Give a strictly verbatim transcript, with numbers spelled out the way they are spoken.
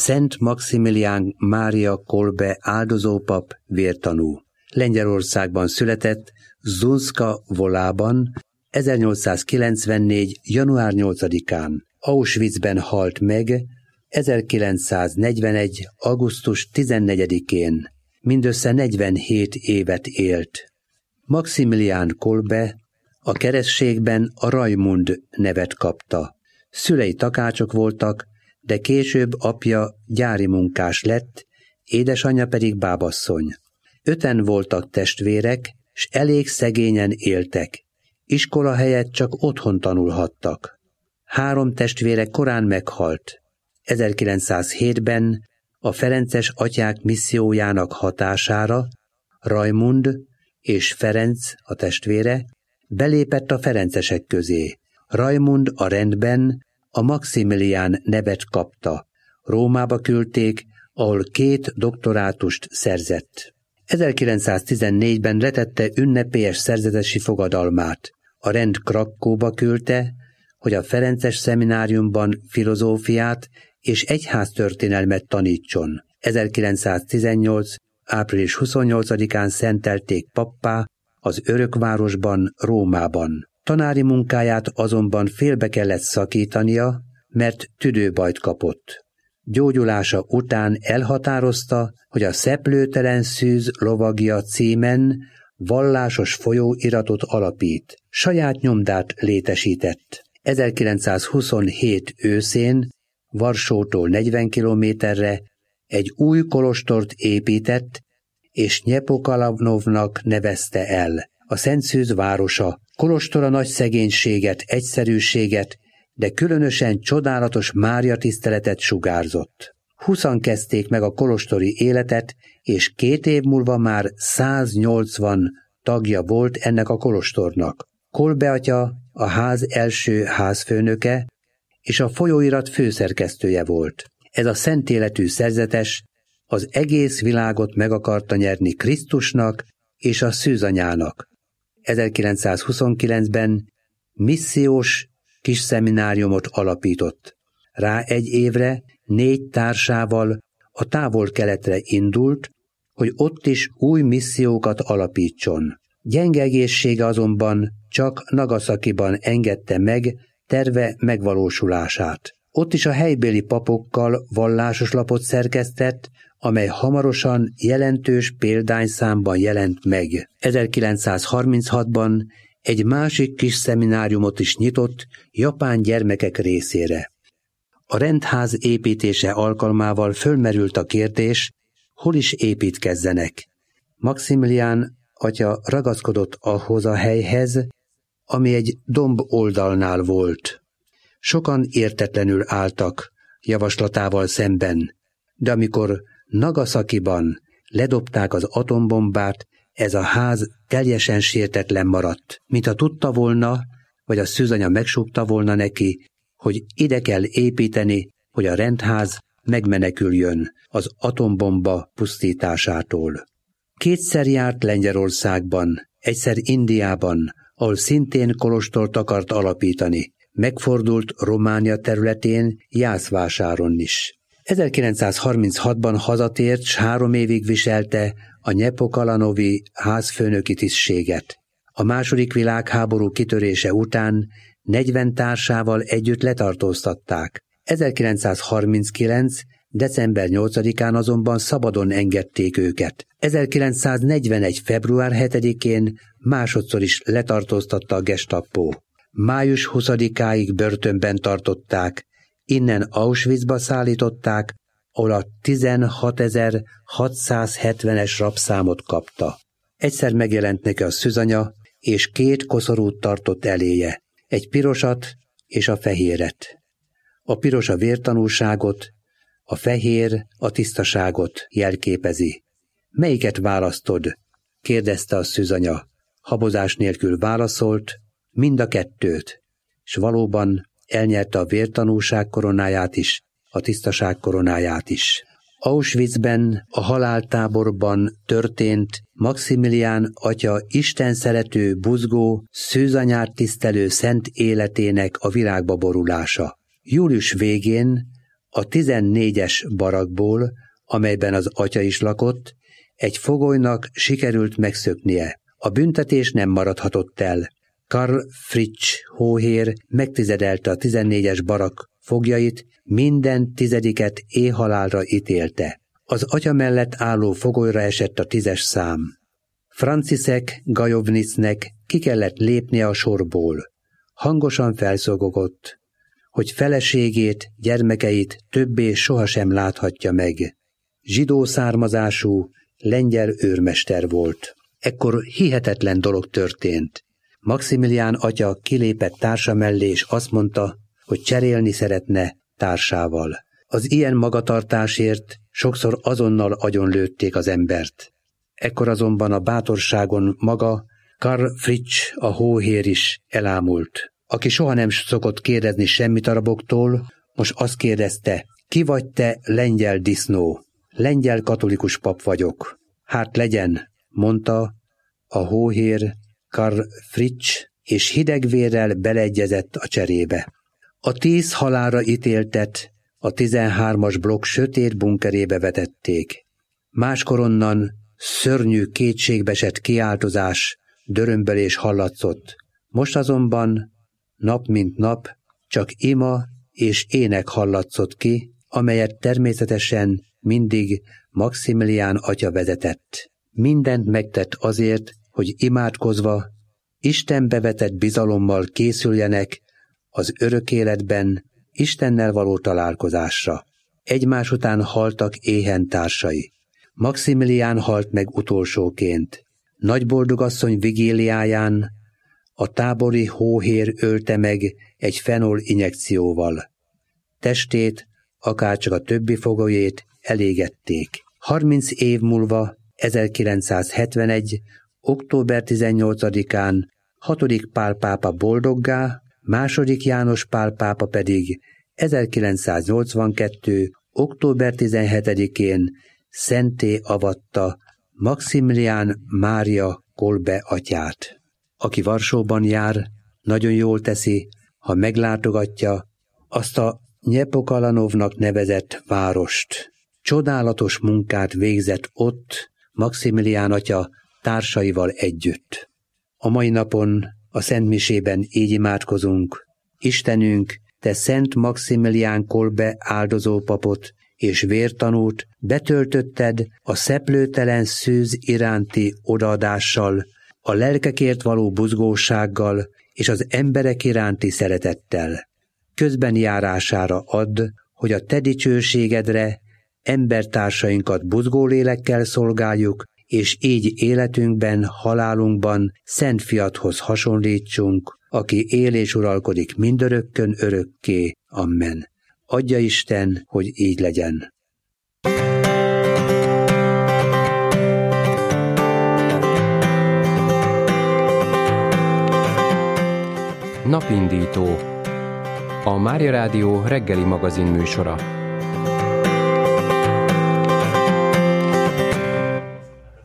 Szent Maximilián Mária Kolbe áldozópap vértanú. Lengyelországban született, Zunszka Volában, ezernyolcszázkilencvennégy. január nyolcadikán. Auschwitzben halt meg, ezerkilencszáznegyvenegy. augusztus tizennegyedikén. Mindössze negyvenhét évet élt. Maximilián Kolbe a keresztségben a Rajmund nevet kapta. Szülei takácsok voltak, de később apja gyári munkás lett, édesanyja pedig bábasszony. Öten voltak testvérek, s elég szegényen éltek. Iskola helyett csak otthon tanulhattak. Három testvére korán meghalt. ezerkilencszázhétben a ferences atyák missziójának hatására Rajmund és Ferenc, a testvére, belépett a ferencesek közé. Rajmund a rendben a Maximilián nevet kapta. Rómába küldték, ahol két doktorátust szerzett. ezerkilencszáztizennégyben letette ünnepélyes szerzetesi fogadalmát. A rend Krakkóba küldte, hogy a ferences szemináriumban filozófiát és egyháztörténelmet tanítson. ezerkilencszáztizennyolc. április huszonnyolcadikán szentelték pappá az Örökvárosban, Rómában. Tanári munkáját azonban félbe kellett szakítania, mert tüdőbajt kapott. Gyógyulása után elhatározta, hogy a Szeplőtelen szűz lovagja címen vallásos folyóiratot alapít. Saját nyomdát létesített. ezerkilencszázhuszonhét őszén Varsótól negyven kilométerre egy új kolostort épített, és Nyepokalavnovnak nevezte el. A Szent Szűz városa. Kolostora nagy szegénységet, egyszerűséget, de különösen csodálatos Mária tiszteletet sugárzott. Húszan kezdték meg a kolostori életet, és két év múlva már száznyolcvan tagja volt ennek a kolostornak. Kolbe atya a ház első házfőnöke, és a folyóirat főszerkesztője volt. Ez a szent életű szerzetes az egész világot meg akarta nyerni Krisztusnak és a szűzanyának. ezerkilencszázhuszonkilencben missziós kis szemináriumot alapított. Rá egy évre négy társával a távol-keletre indult, hogy ott is új missziókat alapítson. Gyenge egészsége azonban csak Nagasakiban engedte meg terve megvalósulását. Ott is a helybéli papokkal vallásos lapot szerkesztett, amely hamarosan jelentős példányszámban jelent meg. ezerkilencszázharminchatban egy másik kis szemináriumot is nyitott japán gyermekek részére. A rendház építése alkalmával fölmerült a kérdés, hol is építkezzenek. Maximilián atya ragaszkodott ahhoz a helyhez, ami egy domb oldalnál volt. Sokan értetlenül álltak javaslatával szemben, de amikor Nagasakiban ledobták az atombombát, ez a ház teljesen sértetlen maradt, mintha tudta volna, vagy a szűzanya megsúgta volna neki, hogy ide kell építeni, hogy a rendház megmeneküljön az atombomba pusztításától. Kétszer járt Lengyelországban, egyszer Indiában, ahol szintén kolostort akart alapítani. Megfordult Románia területén, Jászvásáron is. ezerkilencszázharminchatban hazatért, s három évig viselte a Nyepokalanovi házfőnöki tisztséget. A második világháború kitörése után negyven társával együtt letartóztatták. ezerkilencszázharminckilenc. december nyolcadikán azonban szabadon engedték őket. ezerkilencszáznegyvenegy. február hetedikén másodszor is letartóztatta a Gestapo. május huszadikáig börtönben tartották, innen Auschwitzba szállították, ahol a tizenhatezer-hatszázhetvenes rabszámot kapta. Egyszer megjelent neki a szűzanya, és két koszorút tartott eléje, egy pirosat és a fehéret. A piros a vértanúságot, a fehér a tisztaságot jelképezi. Melyiket választod? kérdezte a szűzanya. Habozás nélkül válaszolt, mind a kettőt, s valóban elnyerte a vértanúság koronáját is, a tisztaság koronáját is. Auschwitzben, a haláltáborban történt Maximilián atya Isten szerető, buzgó, szűzanyát tisztelő szent életének a világba borulása. Július végén A tizennégyes barakból, amelyben az atya is lakott, egy fogolynak sikerült megszöknie. A büntetés nem maradhatott el. Karl Fritsch hóhér megtizedelte a tizennégyes barak fogjait, minden tizediket éhhalálra ítélte. Az atya mellett álló fogolyra esett a tízes szám. Franciszek Gajovnicnek ki kellett lépnie a sorból. Hangosan felszogogott, hogy feleségét, gyermekeit többé sohasem láthatja meg. Zsidó származású, lengyel őrmester volt. Ekkor hihetetlen dolog történt. Maximilián atya kilépett társa mellé, és azt mondta, hogy cserélni szeretne társával. Az ilyen magatartásért sokszor azonnal agyonlőtték az embert. Ekkor azonban a bátorságon maga Karl Fritsch, a hóhér is elámult. Aki soha nem szokott kérdezni semmit a raboktól, most azt kérdezte, ki vagy te, lengyel disznó? Lengyel katolikus pap vagyok. Hát legyen, mondta a hóhér Karl Fritsch, és hidegvérrel beleegyezett a cserébe. A tíz halálra ítéltet a tizenhármas blokk sötét bunkerébe vetették. Máskor onnan szörnyű kétségbeesett kiáltozás, dörömbölés hallatszott. Most azonban nap mint nap csak ima és ének hallatszott ki, amelyet természetesen mindig Maximilián atya vezetett. Mindent megtett azért, hogy imádkozva, Istenbe vetett bizalommal készüljenek az örök életben Istennel való találkozásra. Egymás után haltak éhen társai. Maximilián halt meg utolsóként. Nagyboldogasszony vigíliáján a tábori hóhér ölte meg egy fenol injekcióval. Testét, akárcsak a többi fogolyét elégették. Harminc év múlva, ezerkilencszázhetvenegy. október tizennyolcadikán hatodik Pál pápa boldoggá, második János Pál pápa pedig ezerkilencszáznyolcvankettő. október tizenhetedikén szentté avatta Maximilián Mária Kolbe atyát. Aki Varsóban jár, nagyon jól teszi, ha meglátogatja azt a Nyepokalanovnak nevezett várost. Csodálatos munkát végzett ott Maximilián atya társaival együtt. A mai napon a szentmisében így imádkozunk. Istenünk, te Szent Maximilián Kolbe áldozópapot és vértanút betöltötted a szeplőtelen szűz iránti odaadással, a lelkekért való buzgósággal és az emberek iránti szeretettel. Közben járására add, hogy a te dicsőségedre embertársainkat buzgó lélekkel szolgáljuk, és így életünkben, halálunkban Szent Fiadhoz hasonlítsunk, aki él és uralkodik mindörökkön örökké. Amen. Adja Isten, hogy így legyen. Napindító. A Mária Rádió reggeli magazin műsora.